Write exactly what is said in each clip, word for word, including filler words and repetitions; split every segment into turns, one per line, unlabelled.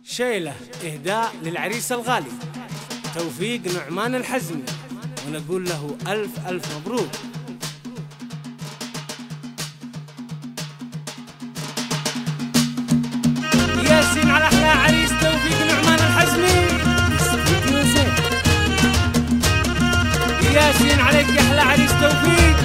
شيلة إهداء للعريس الغالي توفيق نعمان الحزمي، ونقول له ألف ألف مبروك. ياسين على أحلى عريس توفيق نعمان الحزمي. ياسين عليك يا أحلى عريس توفيق.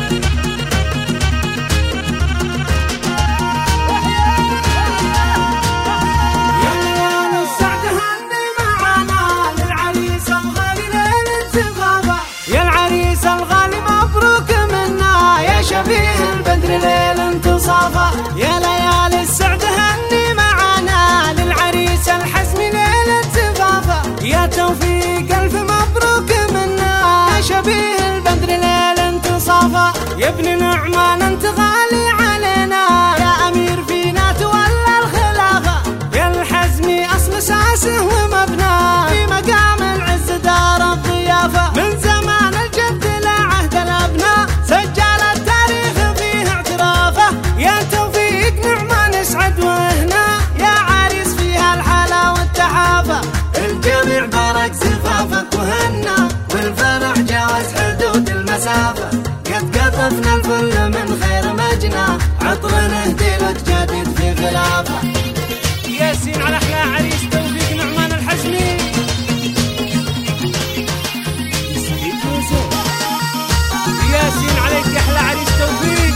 شبيه البدر ليل انتصافى، يا ليالي السعد هني معانا للعريس الحزمي ليلة زفافة. يا توفيق ألف مبروك منا، يا شبيه البدر ليل انتصافى. يا ابن نعمان انت غالي علينا، يا أمير فينا تولى الخلافة. يا الحزمي أصل أساسه ومبناه، في مقام العز دار الضيافة. من زمان الجد لعهد الأبناء سجل يا توفيق نعمان اسعد وهنا، يا عريس فيها الحلا والتحافة. الجميع بارك زفافك وهنا، والفرح جاوز حدود المسافة. قد قطفنا الفل من خير مجنى، عطر نهدي لك جديد في خلافة.
ياسين على أحلى عريس توفيق نعمان الحزمي. ياسين عليك يا أحلى عريس توفيق.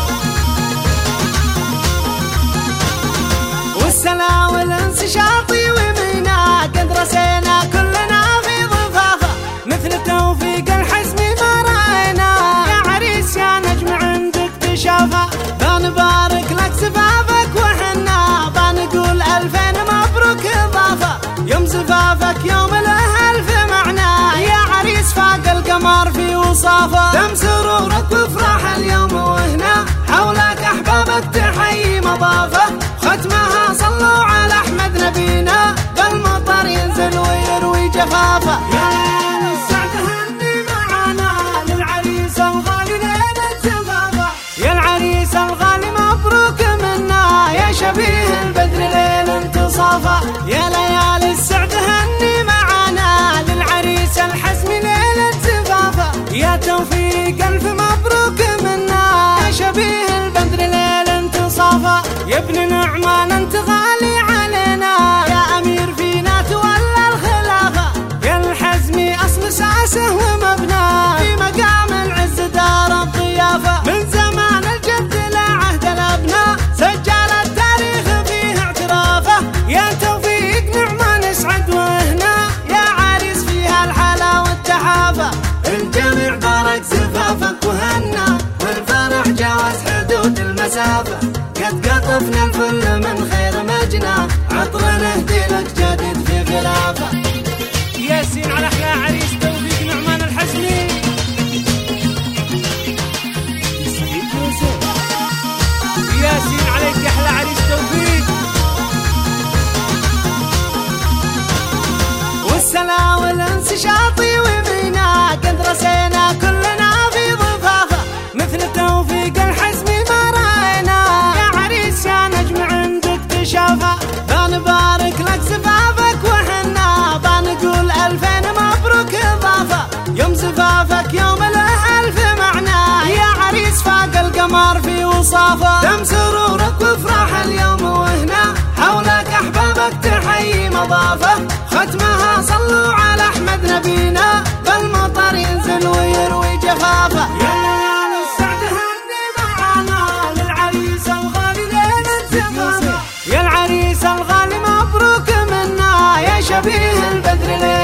والسلا والانس شاطي ومنا، قد رسينا كلنا في ضفافة. مثل توفيق الحزمي ما راينا، يا عريس يا نجم عندك تشافى. بنبارك لك زفافك وحنا، بنقول ألفين مبروك إضافة. يوم زفافك يوم له ألف معنى، يا عريس فاق القمر في وصافة. دم سرورك وافراح اليوم وهنا، حولك أحبابك تحيي مضافة. ختمها صلوا على أحمد نبينا، بالمطر ينزل ويروي جفافة. يا ليل السعد هني معانا للعريس الغالي ليلة زفافة. يا العريس الغالي مبروك منا، يا شبيه البدر ليل انتصافة. يا ليالي السعد هني معانا للعريس الحزمي ليلة زفافة. يا توفيق ألف مبروك منا، يا شبيه البدر ليل انتصافة. يا ابن نعمان انت غالي علينا، يا أمير فينا تولى الخلافة. يا الحزمي أصل أساسه ومبناه، في مقام العز دار الضيافة. من زمان الجد لعهد الأبناء سجل التاريخ فيه اعترافه. يا توفيق نعمان اسعد وهنا، يا عريس فيها الحلا والتحافة. الجميع بارك زفافك وهنا، والفرح جاوز حدود المسافة. قد قطفنا الفل من خير مجنى، عطر نهدي لك جديد في خلافة.
ياسين على أحلى عريس توفيق نعمان الحزمي. ياسين عليك يا أحلى عريس توفيق.
والسلا والانس شاطي ومنا، قد رسينا كلنا في ضفافة. مثل توفيق الحزمي ما راينا، يا عريس يا نجم عندك تشافى. بنبارك لك زفافك وحنا، بنقول ألفين مبروك إضافة. يوم زفافك يوم له ألف معنى، يا عريس فاق القمر في وصافة. دم سرورك وافراح اليوم وهنا، حولك أحبابك تحيي مضافة. ختمها صلوا على أحمد نبينا، بالمطر ينزل ويروي جفافة. يا ليالي السعد هني معانا للعريس الغالي ليلة زفافة. يا العريس الغالي مبروك منا، يا شبيه البدر ليلة